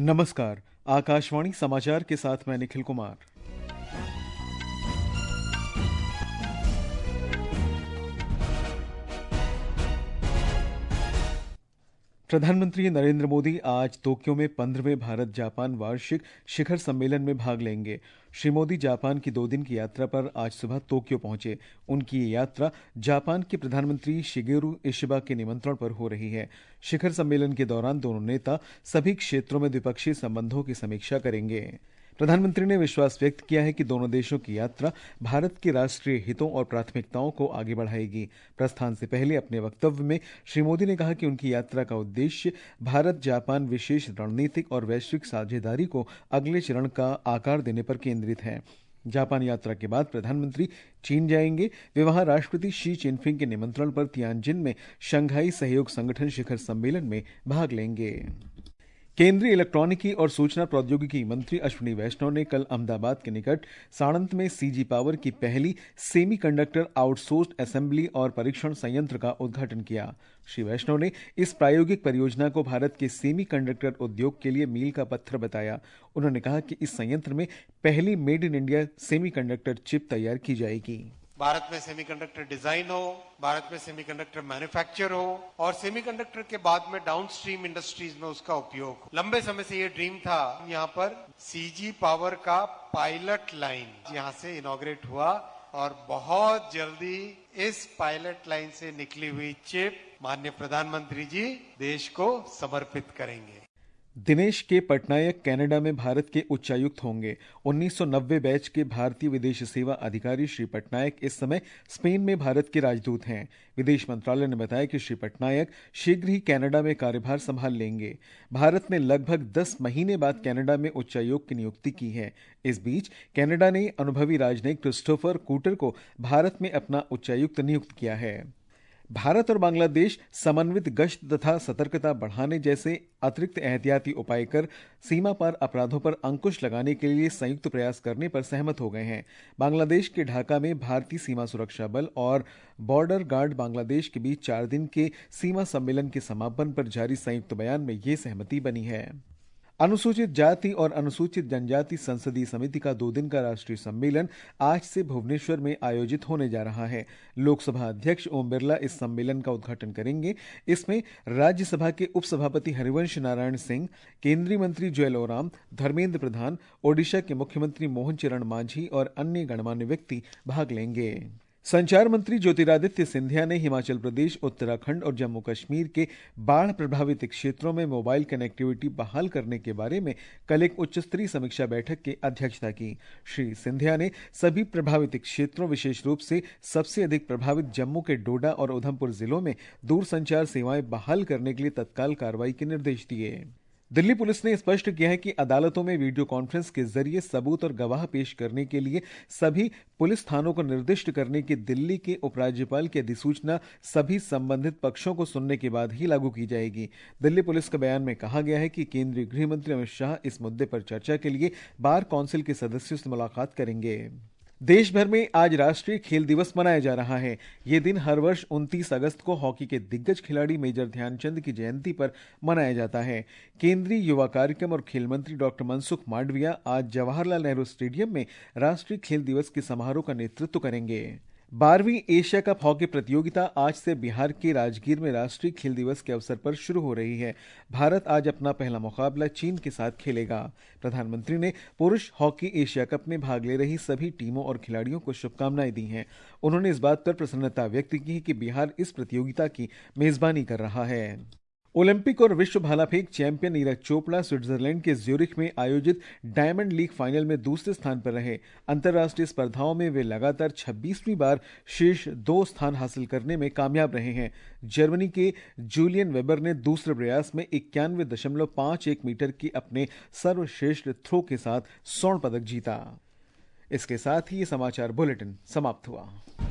नमस्कार। आकाशवाणी समाचार के साथ मैं निखिल कुमार। प्रधानमंत्री नरेंद्र मोदी आज टोक्यो में 15वें भारत जापान वार्षिक शिखर सम्मेलन में भाग लेंगे। श्री मोदी जापान की 2 दिन की यात्रा पर आज सुबह टोक्यो पहुंचे। उनकी ये यात्रा जापान के प्रधानमंत्री शिगेरू इशिबा के निमंत्रण पर हो रही है। शिखर सम्मेलन के दौरान दोनों नेता सभी क्षेत्रों में द्विपक्षीय संबंधों की समीक्षा करेंगे। प्रधानमंत्री ने विश्वास व्यक्त किया है कि दोनों देशों की यात्रा भारत के राष्ट्रीय हितों और प्राथमिकताओं को आगे बढ़ाएगी। प्रस्थान से पहले अपने वक्तव्य में श्री मोदी ने कहा कि उनकी यात्रा का उद्देश्य भारत जापान विशेष रणनीतिक और वैश्विक साझेदारी को अगले चरण का आकार देने पर केंद्रित है। जापान यात्रा के बाद प्रधानमंत्री चीन जाएंगे। वे वहां राष्ट्रपति शी जिनपिंग के निमंत्रण पर तियानजिन में शंघाई सहयोग संगठन शिखर सम्मेलन में भाग लेंगे। केंद्रीय इलेक्ट्रॉनिकी और सूचना प्रौद्योगिकी मंत्री अश्विनी वैष्णव ने कल अहमदाबाद के निकट साणंद में सीजी पावर की पहली सेमीकंडक्टर आउटसोर्स्ड असेंबली और परीक्षण संयंत्र का उद्घाटन किया। श्री वैष्णव ने इस प्रायोगिक परियोजना को भारत के सेमीकंडक्टर उद्योग के लिए मील का पत्थर बताया। उन्होंने कहा कि इस संयंत्र में पहली made in India semiconductor chip तैयार की जाएगी। भारत में सेमीकंडक्टर डिजाइन हो, भारत में सेमीकंडक्टर मैन्युफैक्चर हो और सेमीकंडक्टर के बाद में डाउनस्ट्रीम इंडस्ट्रीज में उसका उपयोग। लंबे समय से ये ड्रीम था। यहाँ पर सीजी पावर का पायलट लाइन यहाँ से इनॉग्रेट हुआ और बहुत जल्दी इस पायलट लाइन से निकली हुई चिप माननीय प्रधानमंत्री जी देश को समर्पित करेंगे। दिनेश के पटनायक कनाडा में भारत के उच्चायुक्त होंगे। 1990 बैच के भारतीय विदेश सेवा अधिकारी श्री पटनायक इस समय स्पेन में भारत के राजदूत हैं। विदेश मंत्रालय ने बताया कि श्री पटनायक शीघ्र ही कनाडा में कार्यभार संभाल लेंगे। भारत ने लगभग 10 महीने बाद कनाडा में उच्चायुक्त की नियुक्ति की है। इस बीच कनाडा ने अनुभवी राजनयिक क्रिस्टोफर कूटर को भारत में अपना उच्चायुक्त नियुक्त किया है। भारत और बांग्लादेश समन्वित गश्त तथा सतर्कता बढ़ाने जैसे अतिरिक्त एहतियाती उपाय कर सीमा पार अपराधों पर अंकुश लगाने के लिए संयुक्त प्रयास करने पर सहमत हो गए हैं। बांग्लादेश के ढाका में भारतीय सीमा सुरक्षा बल और बॉर्डर गार्ड बांग्लादेश के बीच 4 दिन के सीमा सम्मेलन के समापन पर जारी संयुक्त बयान में ये सहमति बनी है। अनुसूचित जाति और अनुसूचित जनजाति संसदीय समिति का 2 दिन का राष्ट्रीय सम्मेलन आज से भुवनेश्वर में आयोजित होने जा रहा है। लोकसभा अध्यक्ष ओम बिरला इस सम्मेलन का उद्घाटन करेंगे। इसमें राज्यसभा के उपसभापति हरिवंश नारायण सिंह, केंद्रीय मंत्री जुएल ओराम, धर्मेंद्र प्रधान, ओडिशा के मुख्यमंत्री मोहन चरण मांझी और अन्य गणमान्य व्यक्ति भाग लेंगे। संचार मंत्री ज्योतिरादित्य सिंधिया ने हिमाचल प्रदेश, उत्तराखंड और जम्मू कश्मीर के बाढ़ प्रभावित क्षेत्रों में मोबाइल कनेक्टिविटी बहाल करने के बारे में कल एक उच्च स्तरीय समीक्षा बैठक की अध्यक्षता की। श्री सिंधिया ने सभी प्रभावित क्षेत्रों, विशेष रूप से सबसे अधिक प्रभावित जम्मू के डोडा और उधमपुर जिलों में दूरसंचार सेवाएं बहाल करने के लिए तत्काल कार्रवाई के निर्देश दिए। दिल्ली पुलिस ने स्पष्ट किया है कि अदालतों में वीडियो कॉन्फ्रेंस के जरिए सबूत और गवाह पेश करने के लिए सभी पुलिस थानों को निर्दिष्ट करने की दिल्ली के उपराज्यपाल की अधिसूचना सभी संबंधित पक्षों को सुनने के बाद ही लागू की जाएगी। दिल्ली पुलिस के बयान में कहा गया है कि केंद्रीय गृह मंत्री अमित शाह इस मुद्दे पर चर्चा के लिए बार काउंसिल के सदस्यों से मुलाकात करेंगे। देश भर में आज राष्ट्रीय खेल दिवस मनाया जा रहा है। ये दिन हर वर्ष 29 अगस्त को हॉकी के दिग्गज खिलाड़ी मेजर ध्यानचंद की जयंती पर मनाया जाता है। केंद्रीय युवा कार्यक्रम और खेल मंत्री डॉक्टर मनसुख मांडविया आज जवाहरलाल नेहरू स्टेडियम में राष्ट्रीय खेल दिवस के समारोह का नेतृत्व करेंगे। 12वीं एशिया कप हॉकी प्रतियोगिता आज से बिहार के राजगीर में राष्ट्रीय खेल दिवस के अवसर पर शुरू हो रही है। भारत आज अपना पहला मुकाबला चीन के साथ खेलेगा। प्रधानमंत्री ने पुरुष हॉकी एशिया कप में भाग ले रही सभी टीमों और खिलाड़ियों को शुभकामनाएं दी हैं। उन्होंने इस बात पर प्रसन्नता व्यक्त की कि बिहार इस प्रतियोगिता की मेजबानी कर रहा है। ओलंपिक और विश्व भाला फेंक चैंपियन नीरज चोपड़ा स्विट्जरलैंड के ज्यूरिख में आयोजित डायमंड लीग फाइनल में दूसरे स्थान पर रहे। अंतर्राष्ट्रीय स्पर्धाओं में वे लगातार 26वीं बार शीर्ष 2 स्थान हासिल करने में कामयाब रहे हैं। जर्मनी के जूलियन वेबर ने दूसरे प्रयास में 91.51 मीटर की अपने सर्वश्रेष्ठ थ्रो के साथ स्वर्ण पदक जीता। इसके साथ ही ये समाचार बुलेटिन समाप्त हुआ।